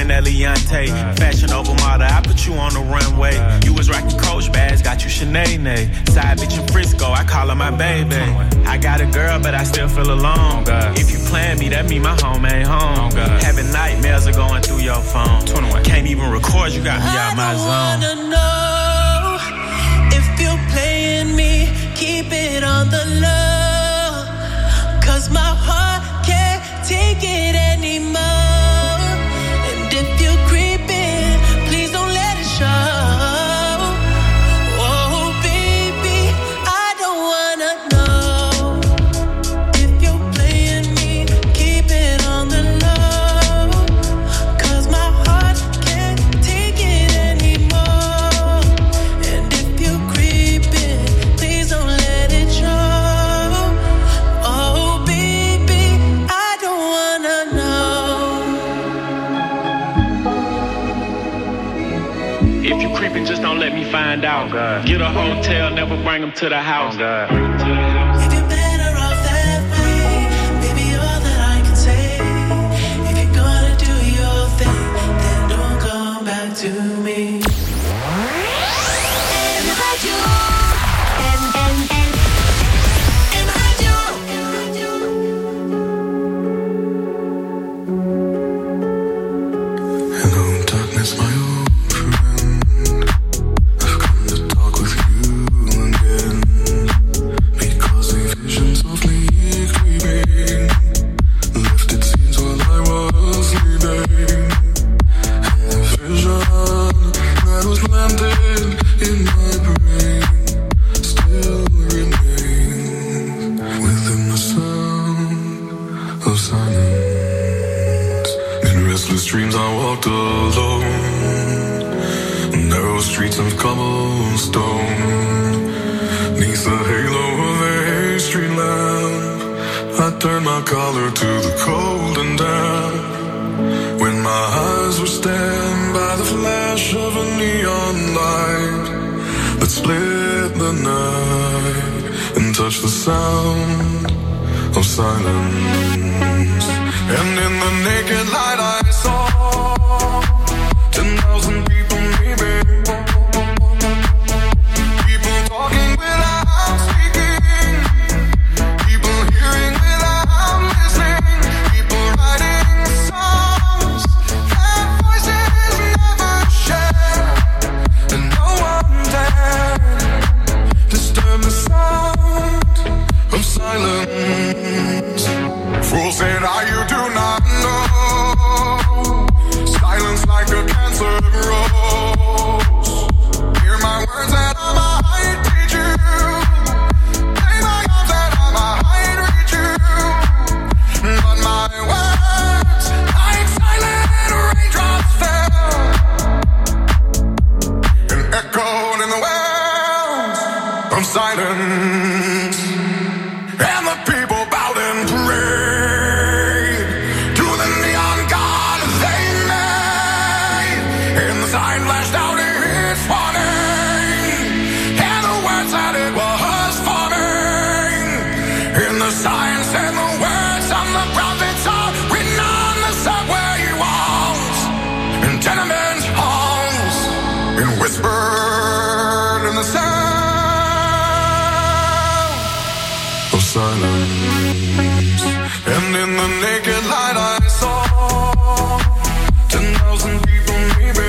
that Leontay. Fashion over model, I put you on the runway. You was rocking Coach bags, got you Sinead. Side bitch in Frisco, I call her my baby. I got a girl, but I still feel alone. If you plan me, that mean my home ain't home. Having nightmares are going through your phone. Can't even record, you got me out my zone. I wanna know if you're playing me, keep it on the low. 'Cause my heart can't take it anymore. And if you're creeping, please don't let it show. Oh baby, I don't wanna know if you're playing me, keep it on the low. 'Cause my heart can't take it anymore. And if you're creeping, please don't let it show. Oh baby, I don't wanna know. If you creeping, just don't let me find out. Get a hotel, never bring them to the house. If you're better off that way, baby, all that I can say. If you're gonna do your thing, then don't come back to me. En radio. En radio. Hello, darkness, my old friend. I've come to talk with you again, because the vision softly creeping lifted scenes while I was sleeping, and the vision that was landed in my brain still remains within the sound of silence. In restless dreams I walked alone, narrow streets of cobblestone, neath the halo of a street lamp. I turned my collar to the cold and damp, when my eyes were stabbed by the flash of a neon light that split the night and touched the sound of silence. And in the naked light I saw 10,000 people maybe, people talking without speaking, people hearing without listening, people writing songs that voices never share, and no one dared disturb the sound of silence. Fool said, you do not know. Silence like a cancer grows. Hear my words that I might teach you. Play my arms that I might reach you. But my words, like silent raindrops fell and echoed in the wells of silence. And the people bowed and prayed to the neon god they made. And the sign flashed out its warning, and the words that it was forming. And the sign said the words on the prophets are written on the subway walls and tenement halls, and whispered in the sound of silence. And in the naked light I saw 10,000 people maybe,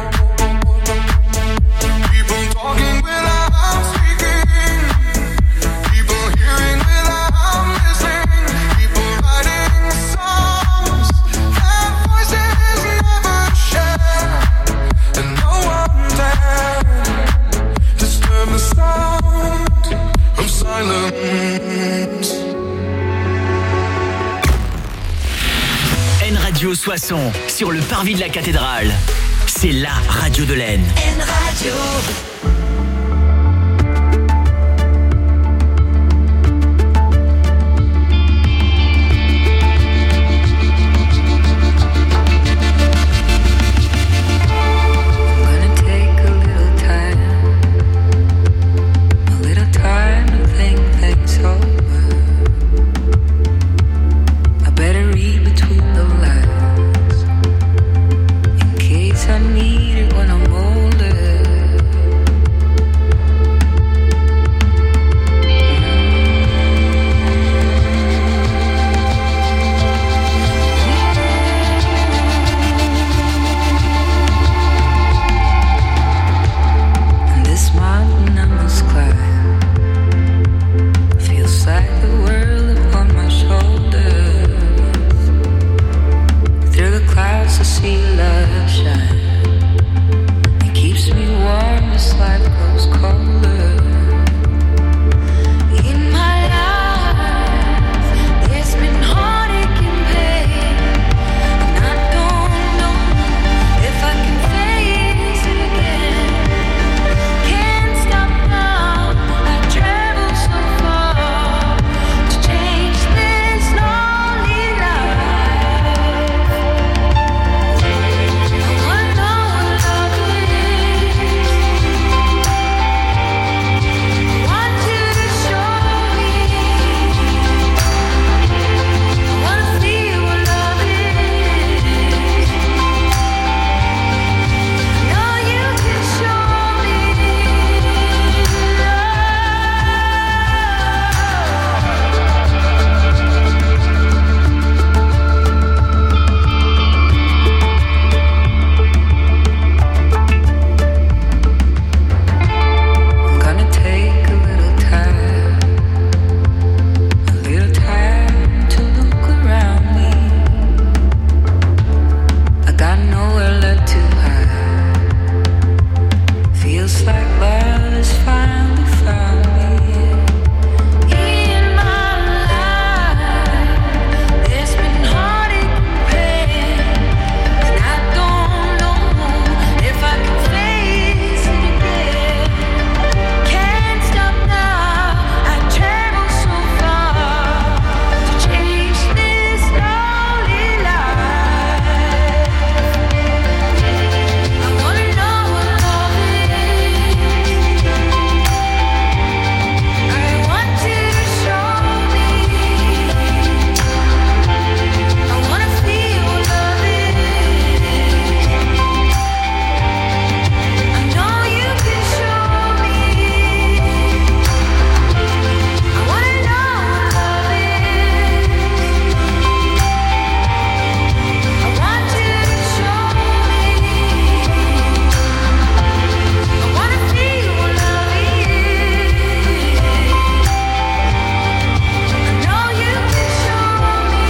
people talking without speaking, people hearing without listening, people writing songs that voices never share, and no one dared disturb the sound of silence. N Radio Soissons, sur le parvis de la cathédrale. C'est la radio de l'Aisne. En radio. see love shine. It keeps me warm as life grows colder. In my life, there's been heartache and pain, and I don't know if I can face it again. Can't stop now, I travel so far to change this lonely life. I wanna know what love is. I want you to show me. I wanna feel what love is. I know you can show me I'm gonna take a little time to look around me. I got nowhere left to hide. Feels like love has finally found me. In my life, there's been heartache and pain, and I don't know if I can face it again. Can't stop now, I travel so far to change this lonely life. I wanna know what love is. I want you to show me. I wanna feel what love is. I know you can show me. I wanna know what love is. I want you to show me. I wanna feel what love is. I know you can show me.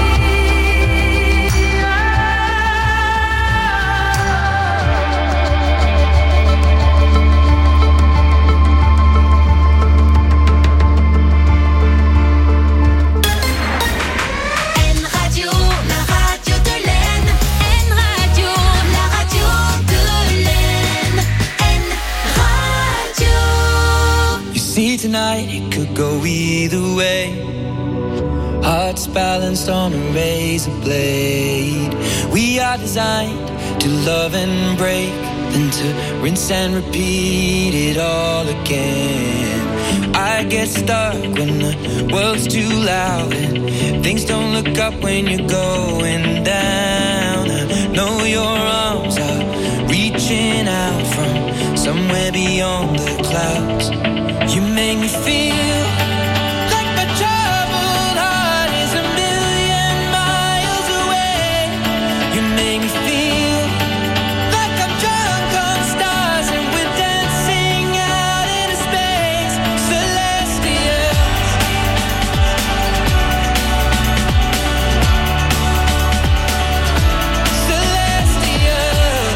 N Radio, la radio de l'Aisne. N Radio, la radio de l'Aisne. N Radio. You see tonight it could go either way. Hearts balanced on a razor blade. We are designed to love and break, then to rinse and repeat it all again. I get stuck when the world's too loud and things don't look up when you're going down. I know your arms are reaching out from somewhere beyond the clouds. You make me feel like my troubled heart is a million miles away. You make me feel like I'm drunk on stars and we're dancing out into space, celestial. Celestial.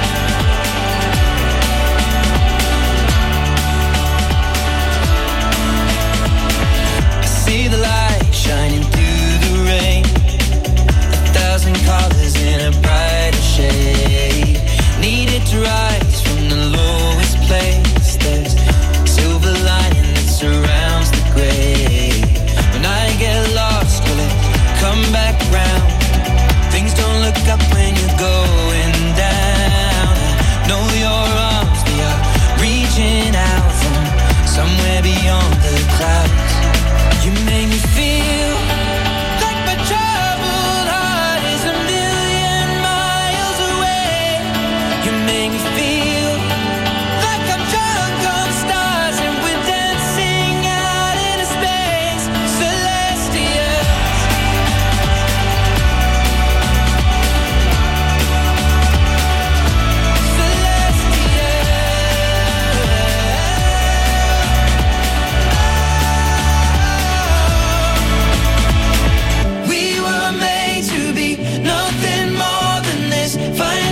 I see the light shining through the rain, 1,000 colors in a brighter shade. Needed to rise from the lowest place. There's silver lining that surrounds the gray. When I get lost, will it come back round? Things don't look up when you're going down. I know your arms, they are reaching out from somewhere beyond the clouds. You make me feel like my troubled heart is a million miles away. You make me feel like I'm drunk on stars and we're dancing out into space, celestial. We were made to be nothing more than this. Find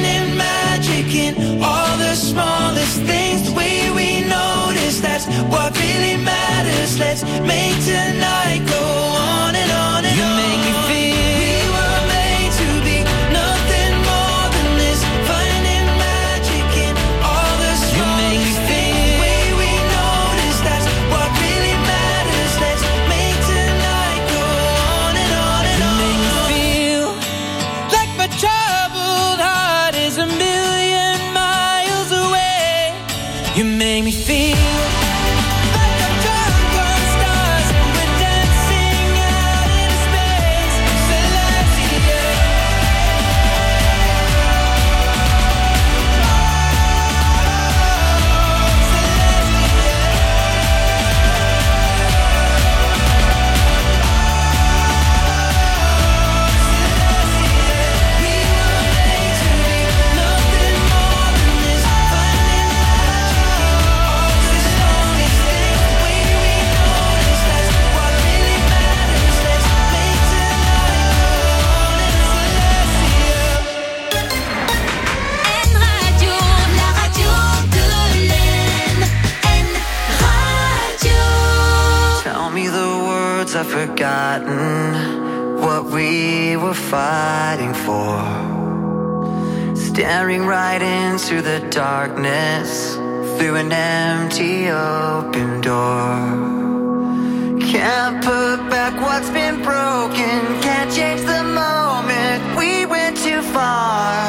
let's make tonight go on and on and on. You make me feel we were made to be nothing more than this, finding magic in all the stars. You make me feel the way we notice, that's what really matters. Let's make tonight go on and on and on. You make me feel like my troubled heart is a million miles away. You make me feel like I'm drunk on stars and we're dancing out in space. Celestial. We were made to be nothing more than this, finding magic in all the smallest things. The way we notice, that's what really matters. Let's make tonight go on and celestial. N Radio, la radio de l'Aisne. N Radio. Tell me the words I've forgotten, what we were fighting for. Staring right into the darkness through an empty open door. Can't put back what's been broken, can't change the moment, we went too far.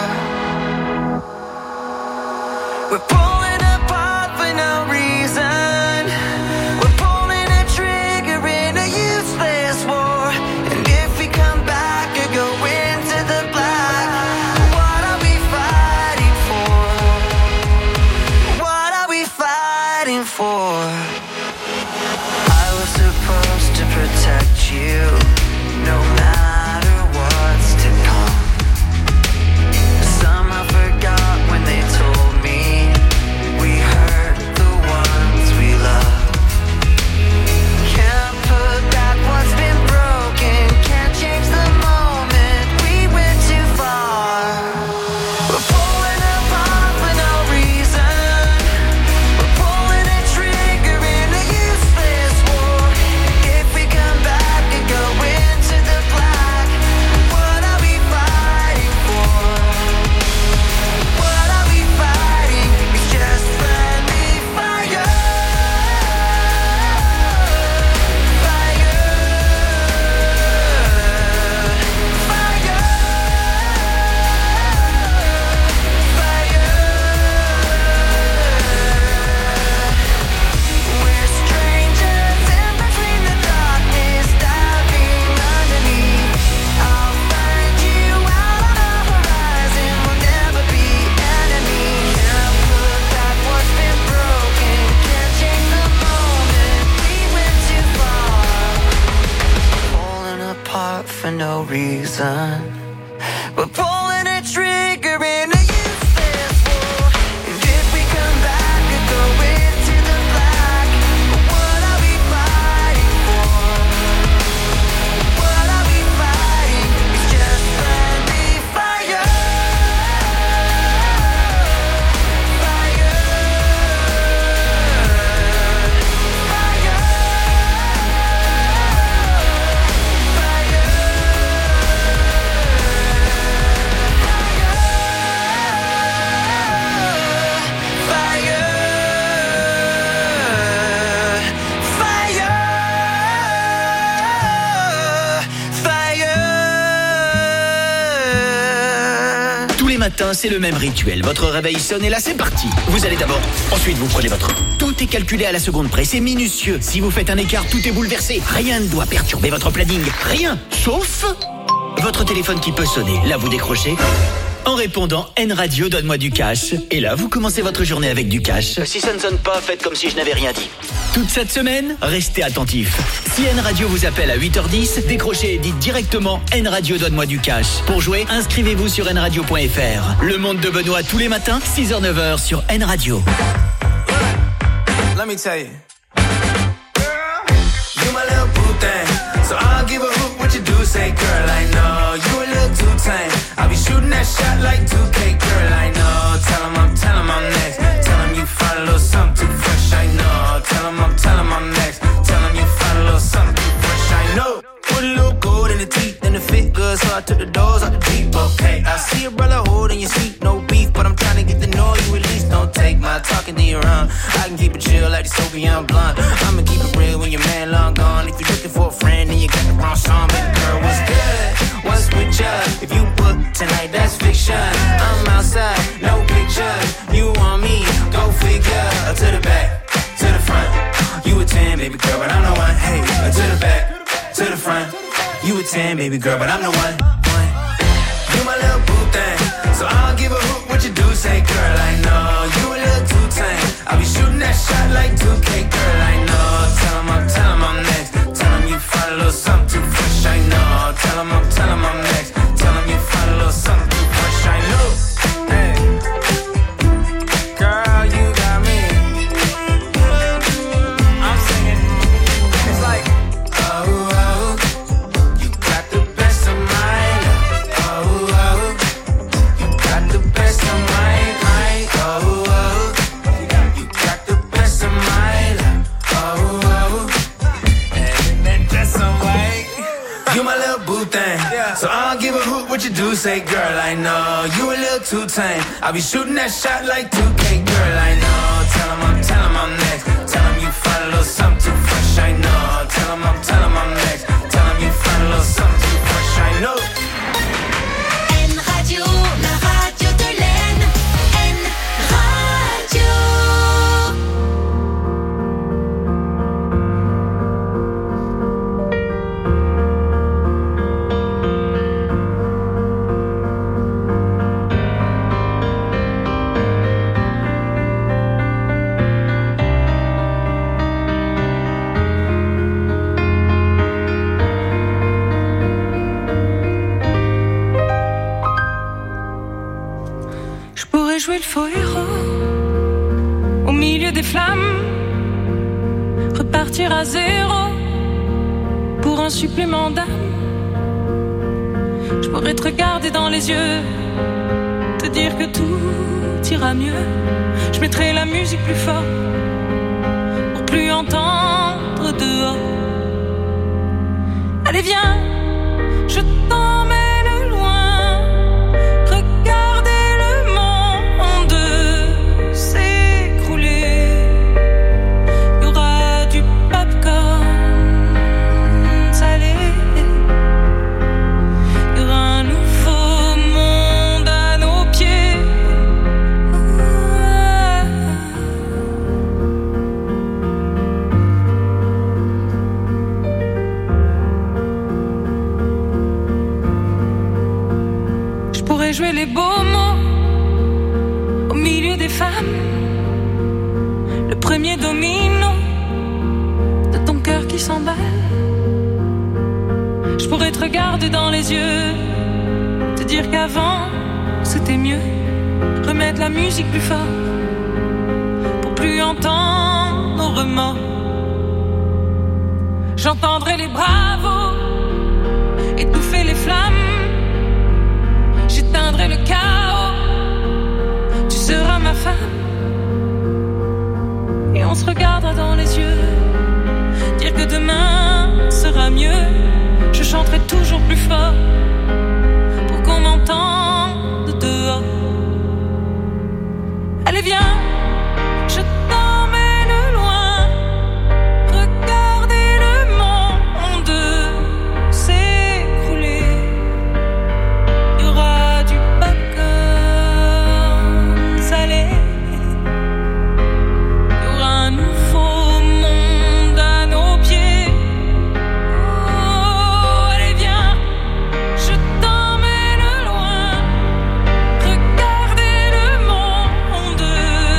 We're pulling apart for no reason. We're pulling a trigger in a useless war. And if we come back or go into the black, what are we fighting for? What are we fighting for? I was supposed to protect you, no matter what's to come. Somehow forgot when they told me we hurt the ones we love. Can't put back what's been broken, can't change the moment, we went too far. We're pulling apart for no reason. We're pulling a trigger in a useless war. If we come back and go into the black, what are we fighting for? What are we fighting? It's just friendly fire. Fire. Fire. Fire. We're strangers in between the darkness, diving underneath. I'll find you out on the horizon, we'll never be enemies. Can't put back what's been broken, can't change the moment, we went too far. Pulling apart for no reason. We're pulling a trigger in a useless war. And if we come back and go into the black, what are we fighting for? What are we fighting? It's just friendly fire. Fire. Fire. Tous les matins, c'est le même rituel. Votre réveil sonne et là, c'est parti. Vous allez d'abord. Ensuite, vous prenez votre... Tout est calculé à la seconde près. C'est minutieux. Si vous faites un écart, tout est bouleversé. Rien ne doit perturber votre planning. Rien. Sauf... votre téléphone qui peut sonner. Là, vous décrochez. En répondant N Radio, donne-moi du cash. Et là, vous commencez votre journée avec du cash. Si ça ne sonne pas, faites comme si je n'avais rien dit. Toute cette semaine, restez attentifs. Si N Radio vous appelle à 8h10, décrochez et dites directement N Radio, donne-moi du cash. Pour jouer, inscrivez-vous sur nradio.fr. Le monde de Benoît tous les matins, 6h-9h sur N Radio. Let me tell you. You my little boo thing. So I'll give a hoot what you do. Say, girl, I know you a little too tame. I'll be shooting that shot like 2K, girl, I know. Tell him I'm next. Tell him you find a little something too fresh, I know. Tell him I'm next. Tell him you smoke a young blunt. I'ma keep it real when your man long gone. If you're looking for a friend, then you got the wrong song. Baby girl, what's good? What's with ya? If you book tonight, that's fiction. I'm outside, no pictures. You want me? Go figure. To the back, to the front. You a 10, baby girl, but I'm the one. Hey, to the back, to the front. You a 10, baby girl, but I'm the one. You my little boo thing, so I don't give a hoot what you do. Say, girl, I know you a little too tame. I'll be shooting that shot like 2K, girl, I know. Tell him I'm next. Tell him you find a little something too fresh, I know. Tell him I'm next. Tell him you find a little something too fresh, I know. Hey, girl, you got me. I'm singing. It's like, oh, oh, you got the best of mine. Oh, oh, you got the best of mine. Oh, oh, you got the best of mine. Oh, oh, and then that's some way. You my little boo thing, so I don't give a hoot what you do. Say, girl, I know you a little too tame. I'll be shooting that shot like 2K, girl, I know. Tell him I'm next. Tell him you find a little something too fresh, I know. Tell him I'm next. Tell him you find a little something too fresh, I know. N Radio, la radio de l'Aisne. N Radio. Je pourrais jouer le faux héros au milieu des flammes, repartir à zéro pour un supplément d'âme. Je pourrais te regarder dans les yeux, te dire que tout ira mieux. Je mettrai la musique plus fort pour plus entendre dehors. Allez viens, je t'emmène loin. Regardez le monde s'écrouler. Il y aura du popcorn salé. Il y aura un nouveau monde à nos pieds. Je pourrais jouer les beaux mots au milieu des femmes, le premier domino de ton cœur qui s'emballe. Je pourrais te regarder dans les yeux, te dire qu'avant c'était mieux. Remettre la musique plus fort pour plus entendre nos remords. J'entendrai les bravos étouffer les flammes. J'éteindrai le chaos. Tu seras ma femme. Et on se regardera dans les yeux, dire que demain sera mieux. Je chanterai toujours plus fort pour qu'on m'entende dehors. Allez viens, je t'emmène loin. Regardez le monde s'écrouler. Il y aura du popcorn salé. Il y aura un nouveau monde à nos pieds. Oh, allez viens, je t'emmène loin. Regardez le monde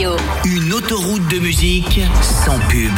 Radio. Une autoroute de musique sans pub.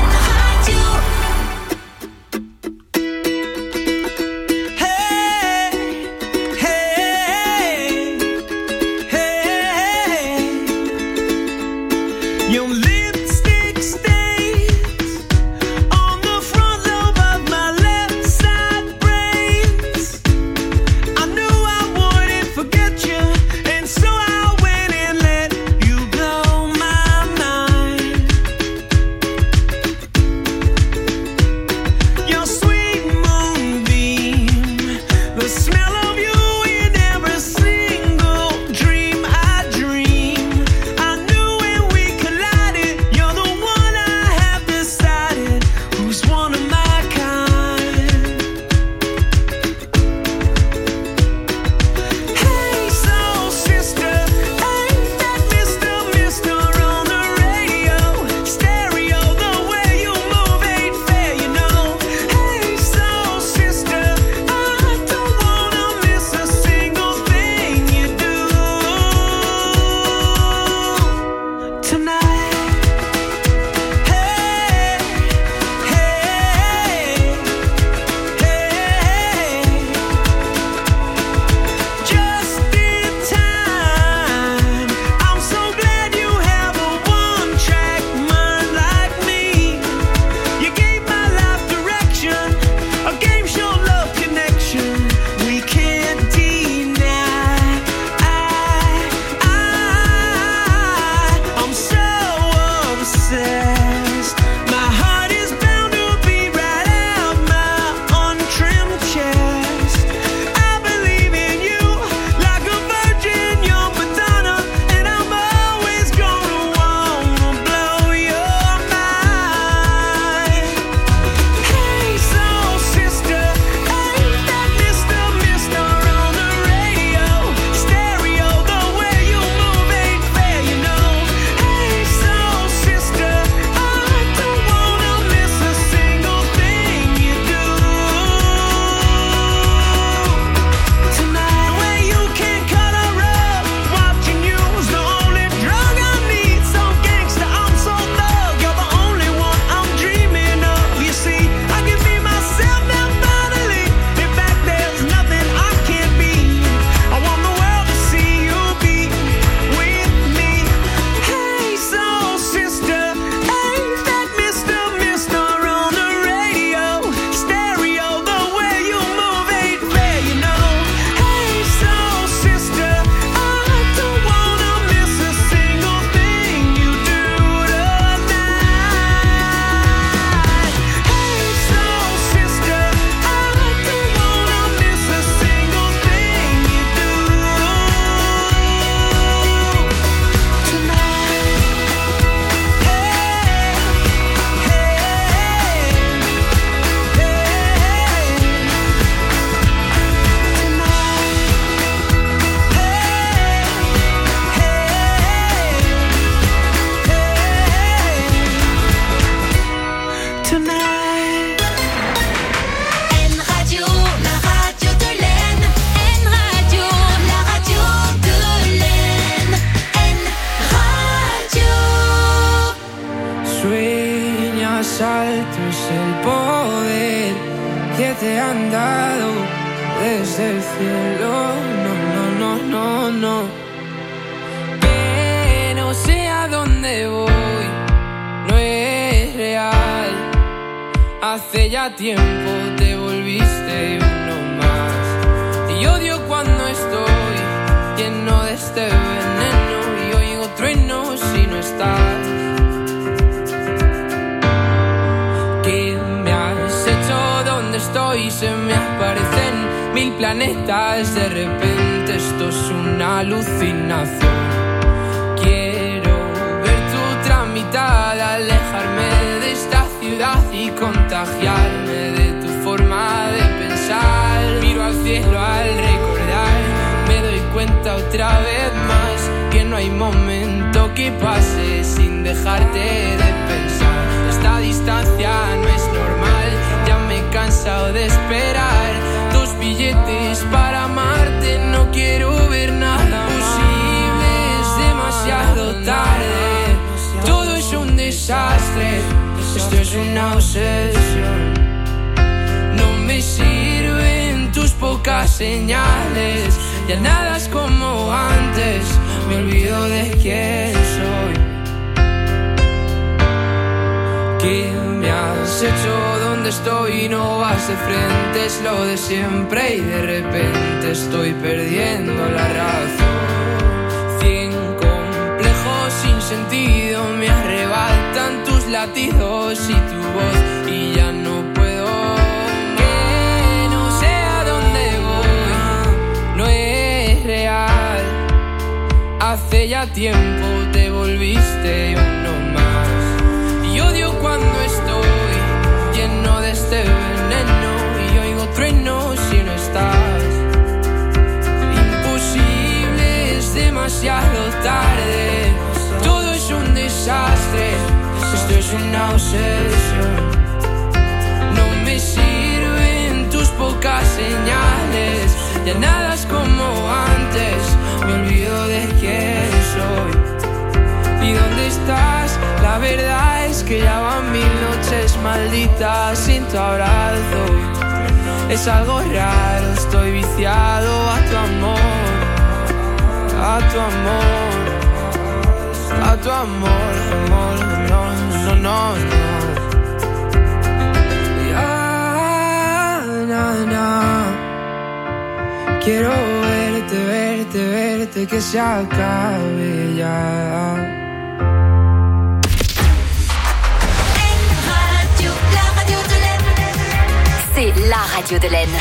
Hace ya tiempo te volviste uno más. Y odio cuando estoy lleno de este veneno y oigo truenos si no estás. ¿Qué me has hecho? ¿Dónde estoy? Se me aparecen 1000 planetas. De repente esto es una alucinación. Quiero ver tu tramitada, alejarme de esta ciudad y contagiarme de tu forma de pensar. Miro al cielo al recordar, me doy cuenta otra vez más que no hay momento que pase sin dejarte de pensar. Esta distancia no es normal, ya me he cansado de esperar tus billetes para amarte. No quiero ver nada posible, es demasiado tarde. desastre. Esto es una obsesión. No me sirven tus pocas señales. Ya nada es como antes. Me olvido de quién soy. ¿Qué me has hecho? ¿Dónde estoy? No vas de frente, es lo de siempre. Y de repente estoy perdiendo la razón. 100 complejos sin sentido me arrebatan tus latidos y tu voz. Y ya no puedo, que no sé a dónde voy. No es real. Hace ya tiempo te volviste uno más. Y odio cuando estoy lleno de este veneno y oigo truenos si no estás. Imposible, es demasiado tarde. Todo es un desastre. Esto es una obsesión. No me sirven tus pocas señales. Ya nada es como antes. Me olvido de quién soy. ¿Y dónde estás? La verdad es que ya van 1000 noches malditas sin tu abrazo. Es algo raro, estoy viciado a tu amor. A tu amor. A tu amor, amor, no, no, no, no. Ya, no, no. Quiero verte, verte, verte, que se acabe ya. C'est la radio de l'Aisne.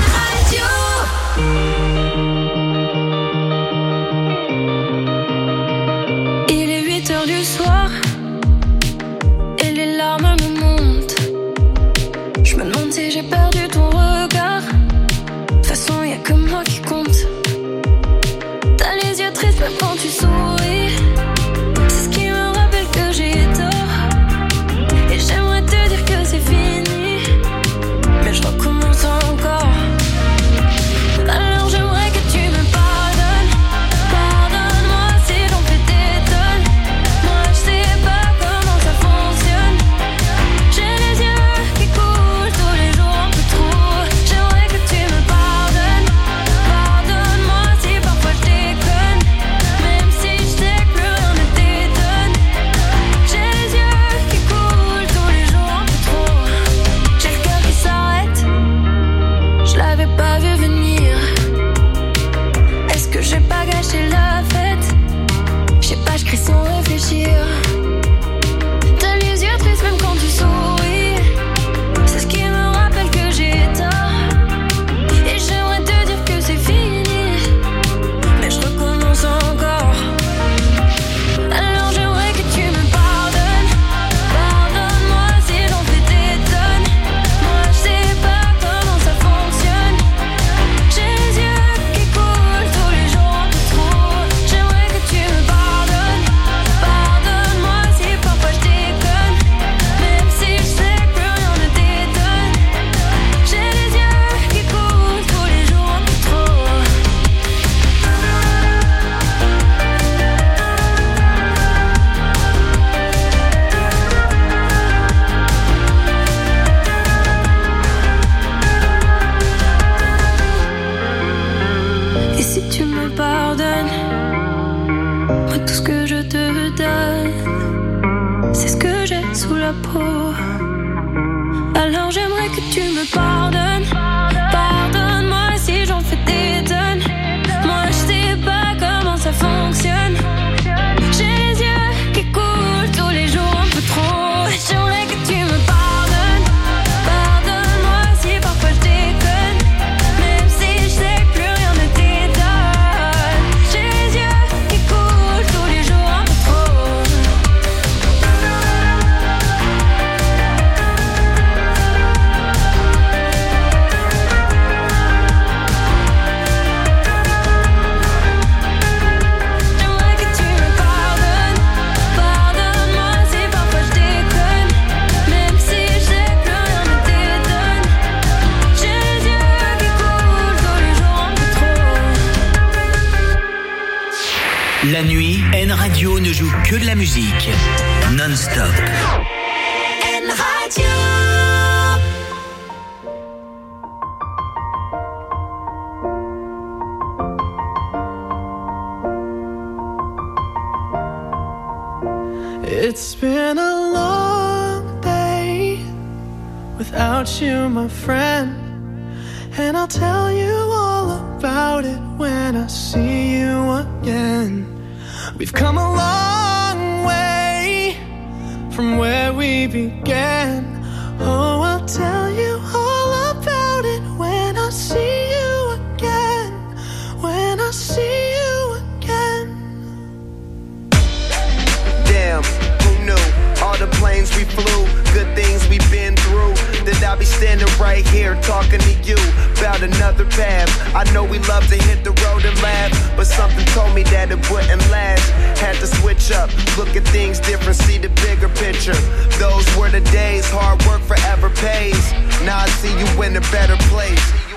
Il est 8h du soir et les larmes me montent. Je me demande si j'ai perdu ton regard. De toute façon, y'a que moi qui compte. T'as les yeux tristes même quand tu souris. C'est ce qui me rappelle que j'ai tort. Et j'aimerais te dire que c'est fini, mais je recommence encore. Alors j'aimerais que tu me pardonnes. Pardonne-moi si j'en fais des tonnes. Moi je sais pas comment ça fonctionne. J'ai les yeux qui coulent tous les jours un peu trop. J'aimerais que tu me pardonnes. Pardonne-moi si parfois je déconne. Même si je sais que plus rien ne t'étonne. J'ai les yeux qui coulent tous les jours un peu trop. J'ai le cœur qui s'arrête. Je l'avais pas vu venir. Est-ce que j'ai pas gâché la fête? Je sais pas, je crie sans réfléchir. T'as les yeux tristes même quand tu souris. C'est ce qui me rappelle que j'ai tort. Et j'aimerais te dire que c'est fini, mais je recommence encore. Alors j'aimerais que tu me pardonnes. Pardonne-moi si j'en fais des tonnes. Moi je sais pas comment ça fonctionne. J'ai les yeux qui coulent tous les jours un peu trop. J'aimerais que tu me pardonnes. Pardonne-moi si parfois je déconne. Même si je sais que plus rien ne t'étonne. J'ai les yeux qui coulent tous les jours un peu trop. Et si tu me pardonnes, moi tout ce que je te donne, c'est ce que j'ai sous la peau. Alors j'aimerais que tu me pardonnes. Pardonne-moi si j'en fais des tonnes. Moi je sais pas comment ça fonctionne. J'ai les yeux qui coulent tous les jours un peu trop. J'aimerais que tu me pardonnes. Pardonne-moi si parfois je déconne. Même si je sais que plus rien ne t'étonne. J'ai les yeux qui coulent tous les jours un peu trop. la nuit, N Radio ne joue que de la musique. Non-stop. N Radio. It's been a long day without you, my friend, and I'll tell you all about it when I see you again. We've come a long way from where we began. Oh, I'll tell you all about it when I see you again. When I see you again. Damn, who knew? All the planes we flew, good things we've been through. That I'll be standing right here talking to you about another path. I know we love to hit the road and laugh, but something told me that it wouldn't last. Had to switch up, look at things different, see the bigger picture. Those were the days, hard work forever pays. Now I see you in a better place.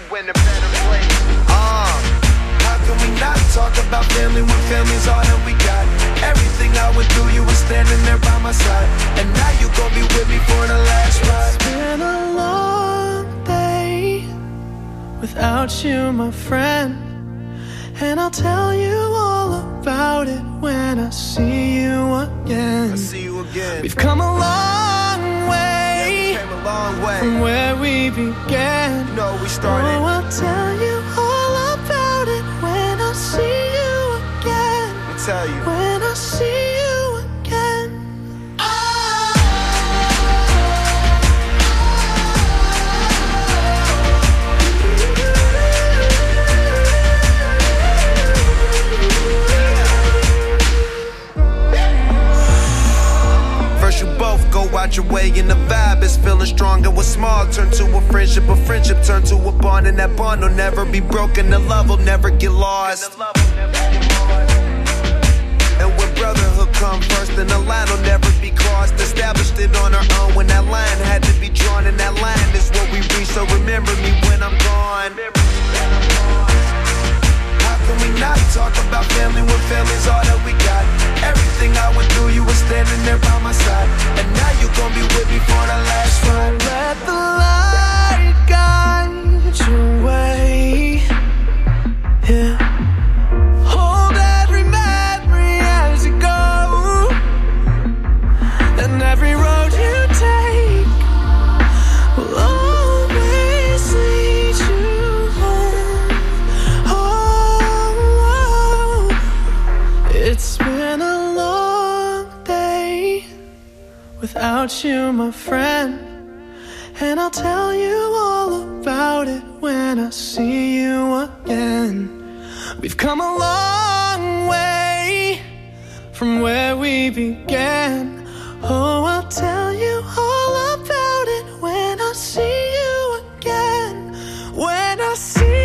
How can we not talk about family when family's all that we got? Everything I went through, you were standing there by my side, and now you gon' be with me for the last ride. It's been a long day without you, my friend, and I'll tell you all about it when I see you again. We've come a long way, from where we began. We started. Oh, I'll tell you all about it when I see you again. Tell you. When I see you again. First you both go out your way and the vibe is feeling strong, and what's small turn to a friendship turn to a bond, and that bond will never be broken, the love will never get lost. And when brotherhood come first, then the line will never be crossed. Established it on our own when that line had to be drawn, and that line is what we reach, so remember me when I'm gone. How can we not talk about family when family's all that we got? Everything I went through, you were standing there by my side, and now you gon' be with me for the last ride. Let the light guide your way. Yeah. Hold every memory as you go, and every road you take will always lead you home. Oh, it's been a long day without you, my friend, and I'll tell you all about it when I see you again. We've come a long way from where we began. Oh, I'll tell you all about it when I see you again. When I see you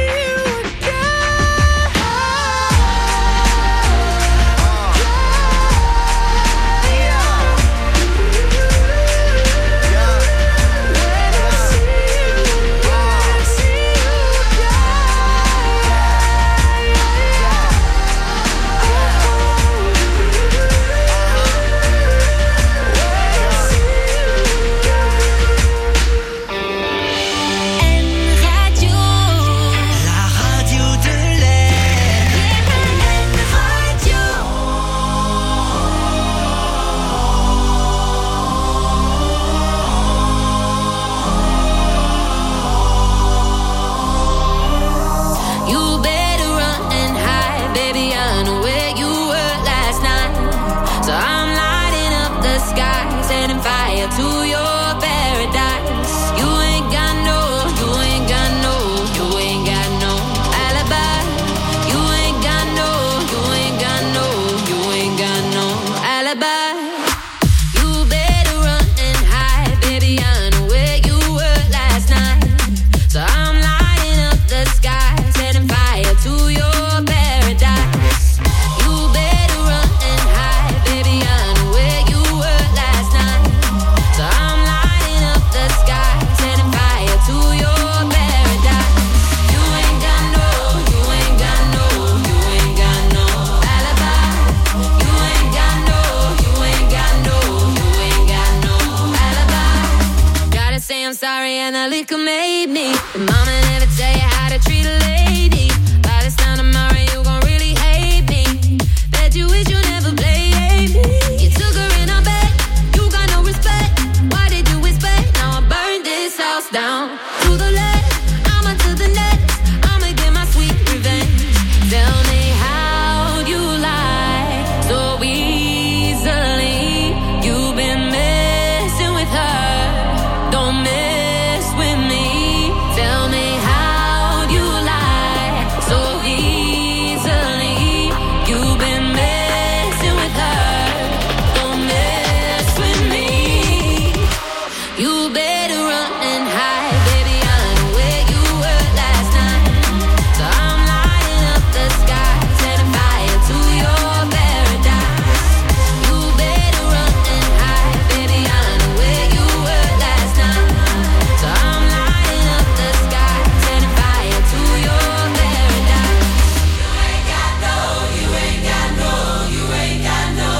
I'm sorry and the liquor made me. But mama never tell you how to treat a lady. By this time tomorrow you gon' really hate me. Bet you wish you never played me. You took her in her bed, you got no respect. Why did you expect? Now I burned this house down. To the left, I'ma to the next. I'ma get my sweet revenge. Tell me how you lie so easily. You've been messing with her. Don't mess with me. Tell me how you lie so easily. You've been messing with her. Don't mess with me. You better run and hide, baby. I know where you were last night. So I'm lighting up the sky, setting fire to your paradise. You better run and hide, baby. I know where you were last night. So I'm lighting up the sky, setting fire to your paradise. You ain't got no alibi. You ain't got no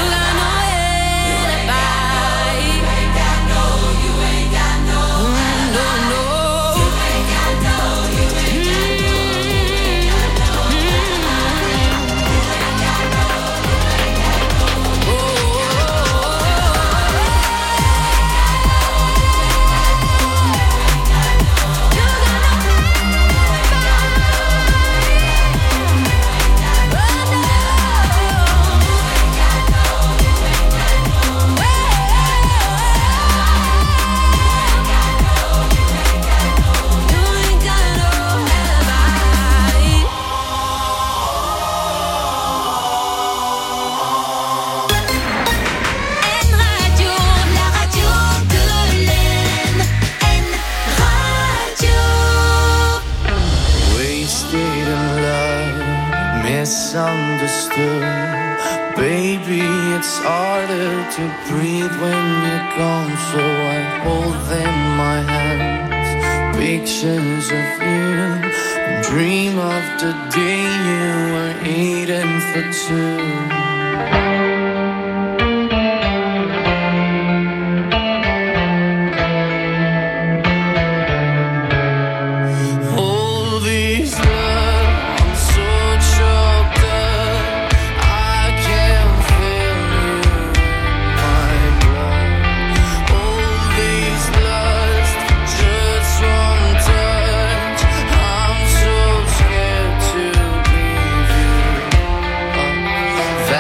Wasted in love, misunderstood. Baby, it's harder to breathe when you're gone. So I hold in my hands pictures of you and dream of the day you were eating for two. All these love, I'm so choked up. I can feel you in my blood. All these lust, just one touch. I'm so scared to leave you.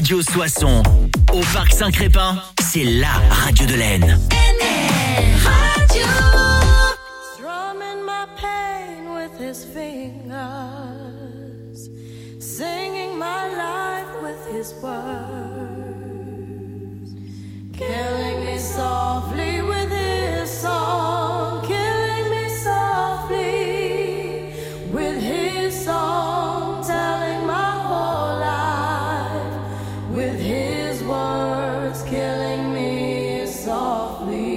Radio Soissons. Au Parc Saint-Crépin, c'est la radio de l'Aisne. Radio. Strumming my pain with his fingers, singing my life with his words, killing me softly with his song, killing me softly with his song, telling my whole life with his words, killing me softly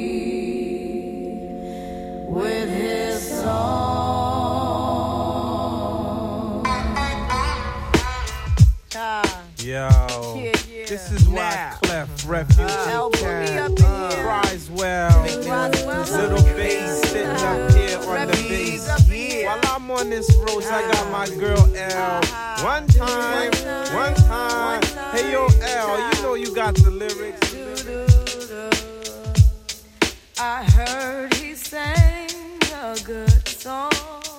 with his song. Yo, this is why Clef, Refugee Camp, Criswell, Little Bass sitting up here on the bass. While I'm on this road, I got my girl L. One time. Hey yo L, you know you got the lyrics. I heard he sang a good song.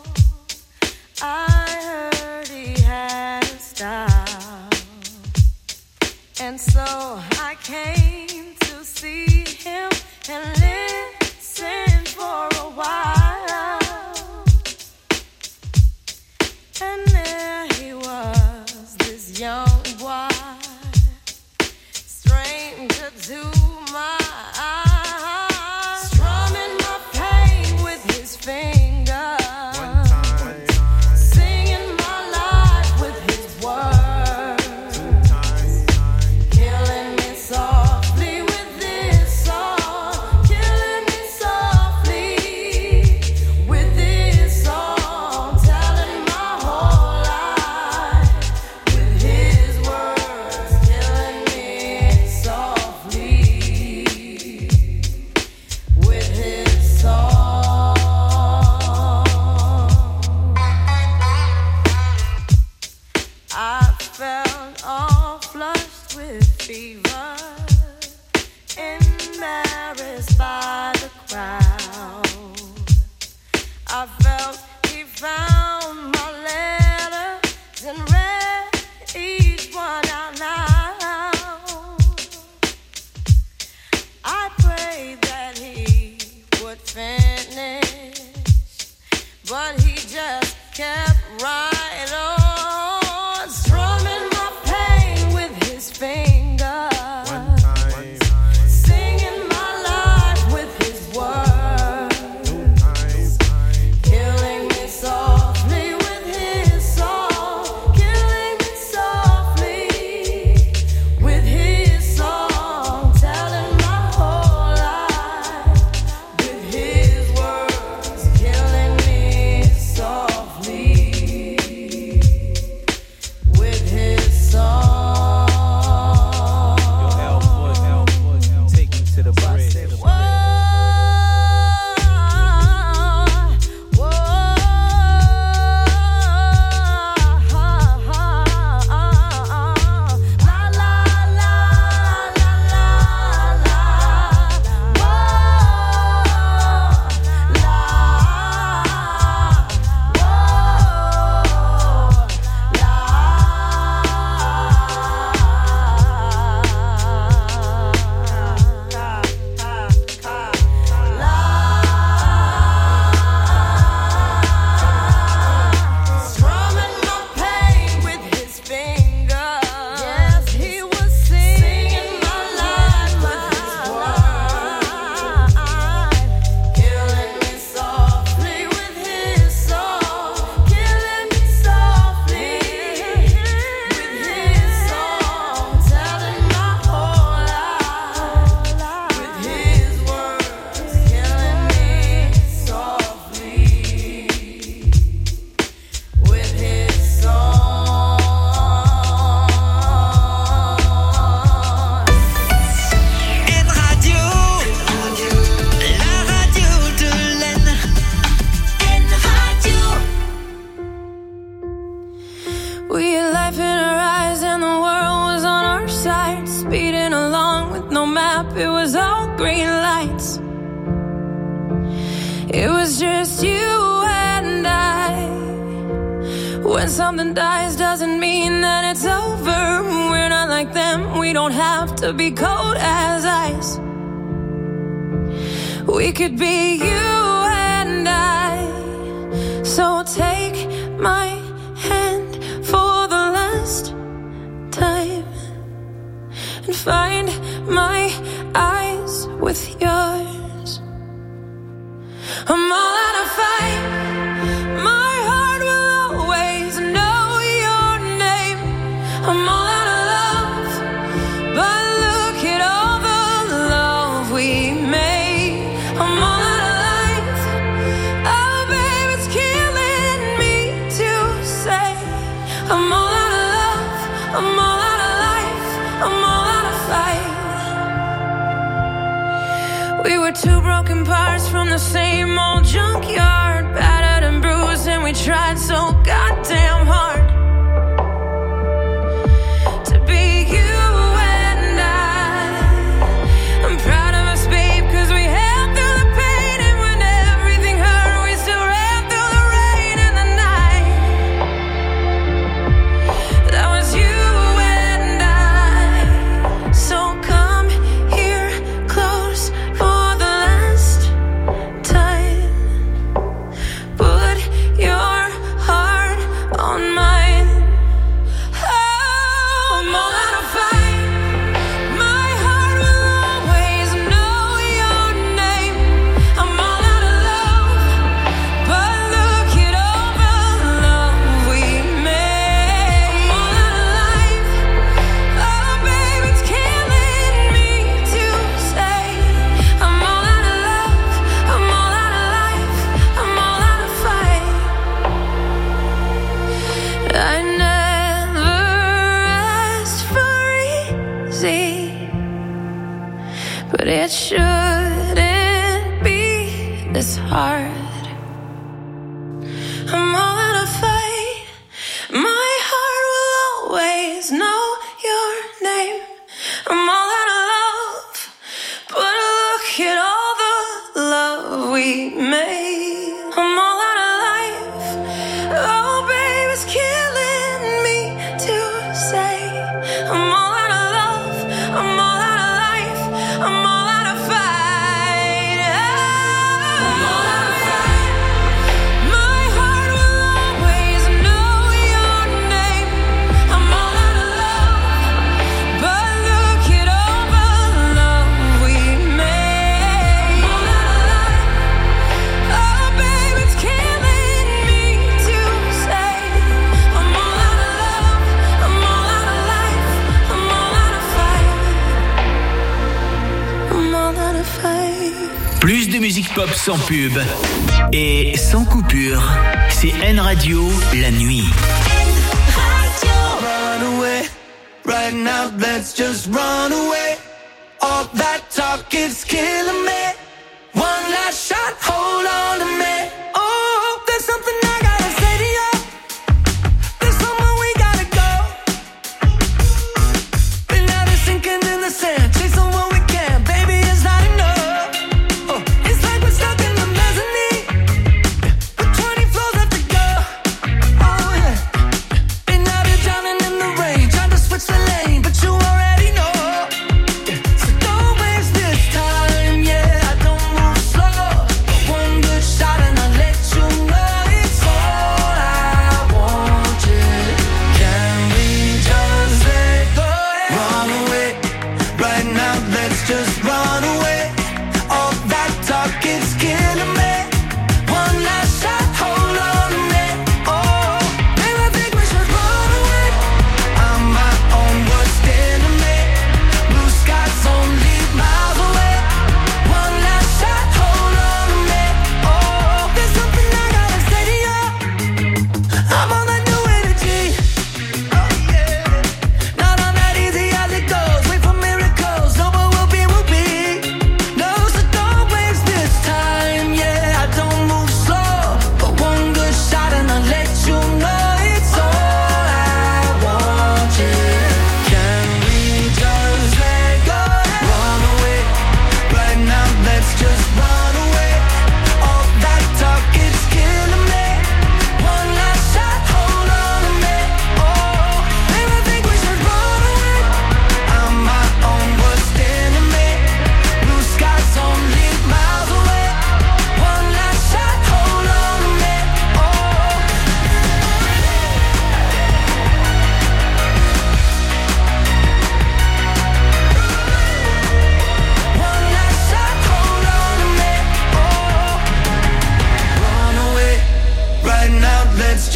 I heard he had a style. And so I came to see him and listen for a while. And there he was, this young boy, stranger to my eyes, strumming my pain with his fingers, singing my life with his words, killing me softly with this song, killing me softly with this song, telling my whole life with his words, killing me softly with his song. I felt all flushed with fever, embarrassed by the crowd. I felt he found my letters and read each one out loud. I prayed that he would finish, but he just kept right on, strumming my pain with his fingers, singing my life with his words, killing me softly with his song, killing me softly with his song, telling my whole life with his words, killing me softly with his song. Take me to the bridge. Strumming my pain with his fingers. Yes, he was singing my life with his words, killing me softly with his song, killing me softly with his song, telling my whole life with his words, killing me softly with his song. N Radio, la radio de l'Aisne. N Radio. We had life in our eyes and the world was on our side, speeding along with no map. It was all green lights. It was just you and I. When something dies doesn't mean that it's over. We're not like them, we don't have to be cold as ice. We could be you and I. So take my hand for the last time and find my eyes with yours. I'm all out of fight. My heart will always know your name. I'm all out of love, but look at all the love we made. I'm all out of life. Oh, babe, it's killing me to say. I'm all out of love. I'm all out of life. I'm all out of fight. We were two broken parts from the same old junkyard, battered and bruised, and we tried so goddamn hard to be you and I. I'm proud of us, babe, 'cause we held through the pain, and when everything hurt, we still ran through the rain and the night. That was you and I. So come here close for the last time. Put your heart on mine. Oh, I'm all out of fight. My heart will always know your name. I'm all out of love, but look at all the love we made. I'm all out of life. Oh, babe, it's killing me to say. I'm all out of love. I'm all out of life. I'm all out of fight. I never asked for easy, but it shouldn't be this hard. I'm all out of fight. My heart will always know your name. I'm all out of love, but look at all the love we made. I'm all out of life. Oh, babe, it's killing me to say. I'm all out of love. I'm all out of life. I'm all out of fight. I'm all out of fight. My heart will always know your name. I'm all out of love, but look at all the love we made. I'm all out of life. Oh, babe, it's killing me to say. I'm all out of love. I'm all out of life. I'm all out of fight. I'm all out of fight. Plus de musique pop sans pub et sans coupure, c'est N Radio la nuit. Run away, right now, let's just run away. All that talk is killing me. One last shot, hold on to me. Oh, there's something I gotta say to you. There's somewhere we gotta go. Been out here sinking in the sand, chasing what we can. Baby, it's not enough. Oh, it's like we're stuck in the mezzanine with 20 floors left to go. Oh yeah. Been out here drowning in the rain, trying to switch the lane, but you already know. So don't waste this time, yeah. I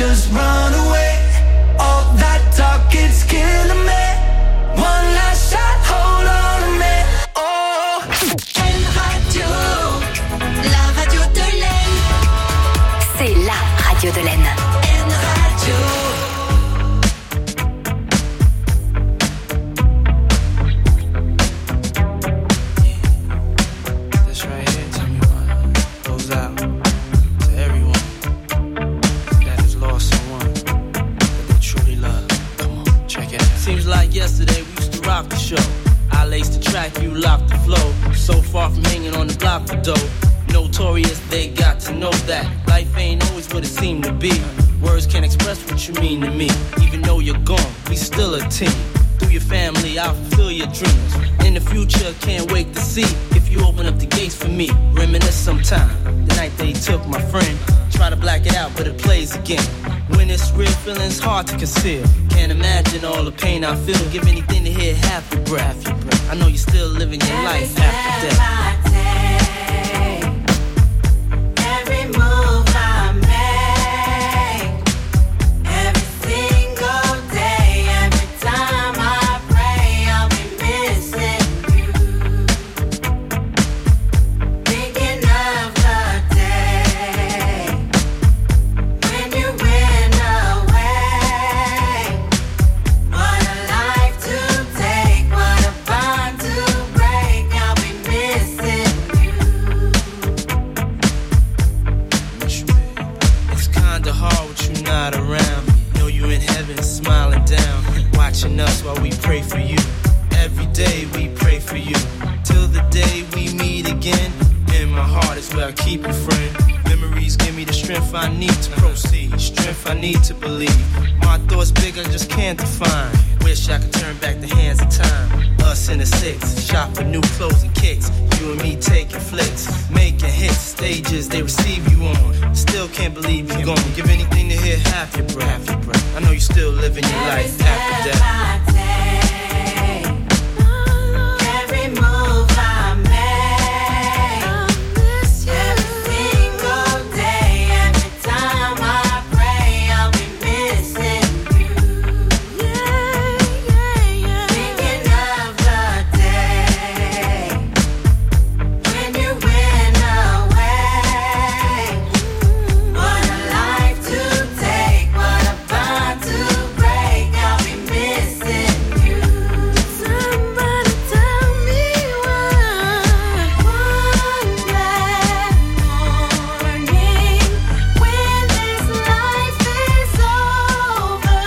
just run away. All that talk, it's killing me. One last shot, hold on to me. Oh, N Radio, la radio de l'Aisne. C'est la radio de l'Aisne. N Radio. This right here, tell me what goes out to everyone that has lost someone that they truly love. Come on, check it out. Seems like yesterday we used to rock the show. I laced the track, you locked the flow. So far from hanging on the block for dough. Notorious, they got to know that life ain't always what it seemed to be. Words can't express what you mean to me. Even though you're gone, we still a team. Through your family, I'll fulfill your dreams. In the future, can't wait to see if you open up the gates for me. Reminisce sometime, the night they took my friend. Try to black it out, but it plays again. When it's real, feeling's hard to conceal. Can't imagine all the pain I feel. Give anything to hear half your breath. I know you're still living your life after death. Every move I make, every single day, every time I pray, I'll be missing you. Thinking of the day when you went away. What a life to take, what a bond to break. I'll be missing you. It's kinda hard with you not around. Know you in heaven, smiling down, watching us while we pray for you. Every day we pray for you, till the day we meet again. In my heart is where I keep you, friend. Memories give me the strength I need to proceed, strength I need to believe. My thoughts big, I just can't define. Wish I could turn back the hands of time. Us in the six, shop for new clothes and kicks. You and me taking flicks, making hits, stages they receive you on. Still can't believe you're gone. Give anything to hear half your breath. I know you're still living your life after death. Every move I make, every single day, every time I pray, I'll be missing you. Thinking of the day when you went away. What a life to take, what a bond to break. I'll be missing you. Somebody tell me why. One black morning when this life is over,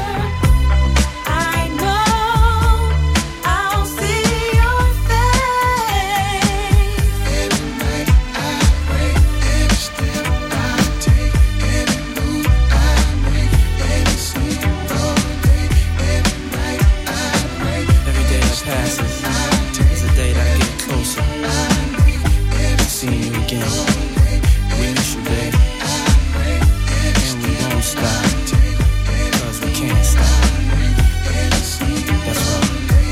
I know I'll see your face. Every night I pray, every step I take, every move I make, every single day, every night I pray. Every day that passes is a day that I get closer to seeing you again. We miss you, babe, and we won't stop, cause we can't stop. That's right.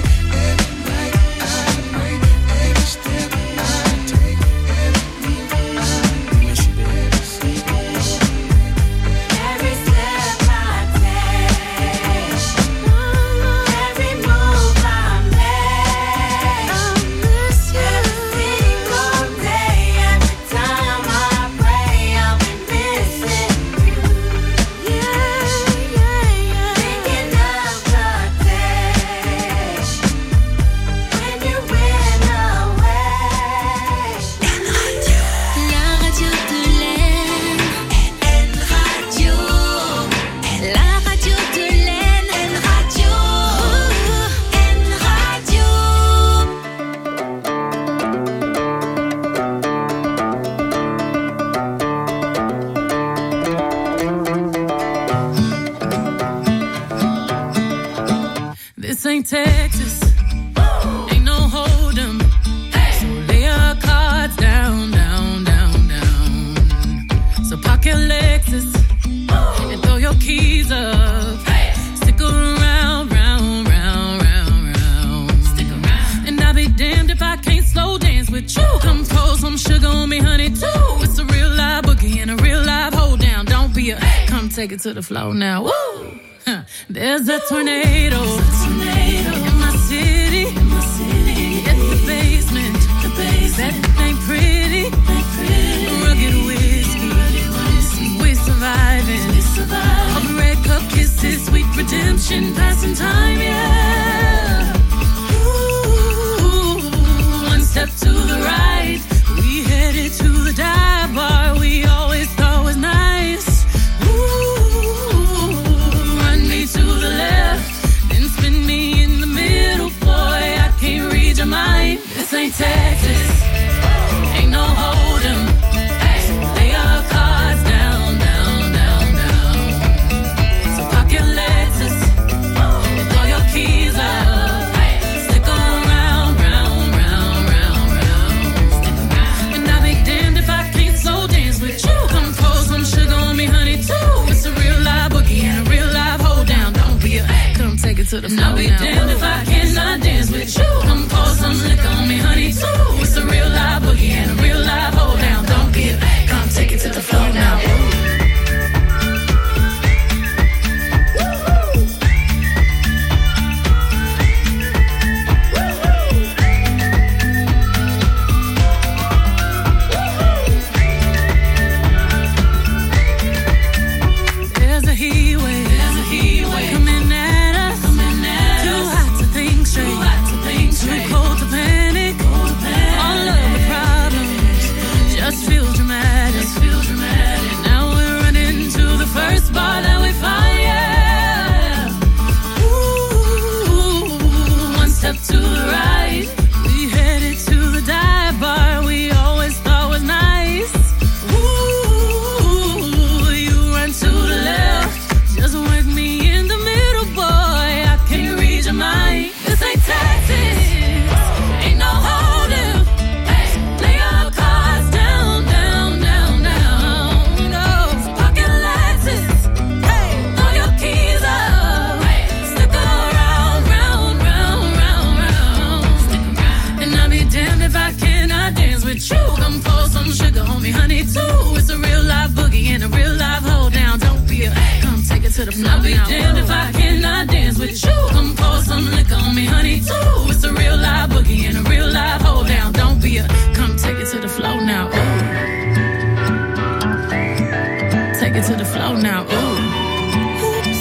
We miss you, babe. Every step I take, every move I make, every single day, every time I pray, I'll be missing you. Thinking of the day when you went away. La radio de l'Aisne. N Radio. La radio de l'Aisne. N Radio. N Radio. This ain't Texas, ain't no hold'em. So lay your cards down, down, down, down. So park your Lexus and throw your keys up. Stick around, round, round, round, round. Stick around. And I'll be damned if I can't slow dance with you. Come pour some sugar on me, honey, too. It's a real live boogie and a real live hold down. Don't be a come take it to the floor now. Woo! There's a tornado in my city. At the basement. That ain't pretty. Rugged whiskey. We surviving. All the red cup kisses, sweet redemption, passing time, yeah. Ooh, one step to the right. We headed to the dive bar we always thought was nice. Ooh, run me to the left, then spin me in the middle. Boy, I can't read your mind. This ain't Texas, ain't no hold'em. Hey, lay our cards down, down, down, down. So pop your Lexus, throw your keys out. Hey, stick around, round, round, round, round. And I'll be damned if I can't slow dance with you. Come pour some sugar on me, honey, too. It's a real live boogie and a real live hold down. Don't be a come take it to the floor. I'll be damned if I cannot dance with you. Come pour some liquor on me, honey, too. It's a real live boogie and a real live hold down. Don't be a come take it to the floor now. There's a heat wave coming at us. Too hot to think straight, too cold to panic. All of the problems just feel dramatic. Now we're running to the first bar that we find, yeah. Ooh, one step to the right. We headed to the dive bar we always thought was nice. Ooh, you run to the left, just work me in the middle, boy. I can't read your mind. This ain't Texas, ain't no hold'em. Hey, lay your cards down, down, down, down. No, pocket Lexus. Hey, throw your keys up. Hey, stick around, round, round, round, round. And I'll be damned if I cannot dance with you. Come pour some sugar on me, honey, too. It's a real live boogie and a real live hold down. Don't be a come take it to the floor. I'll be damned if I cannot dance with you. Come pour some liquor on me, honey, too. It's a real live boogie and a real live hold down. Don't be a come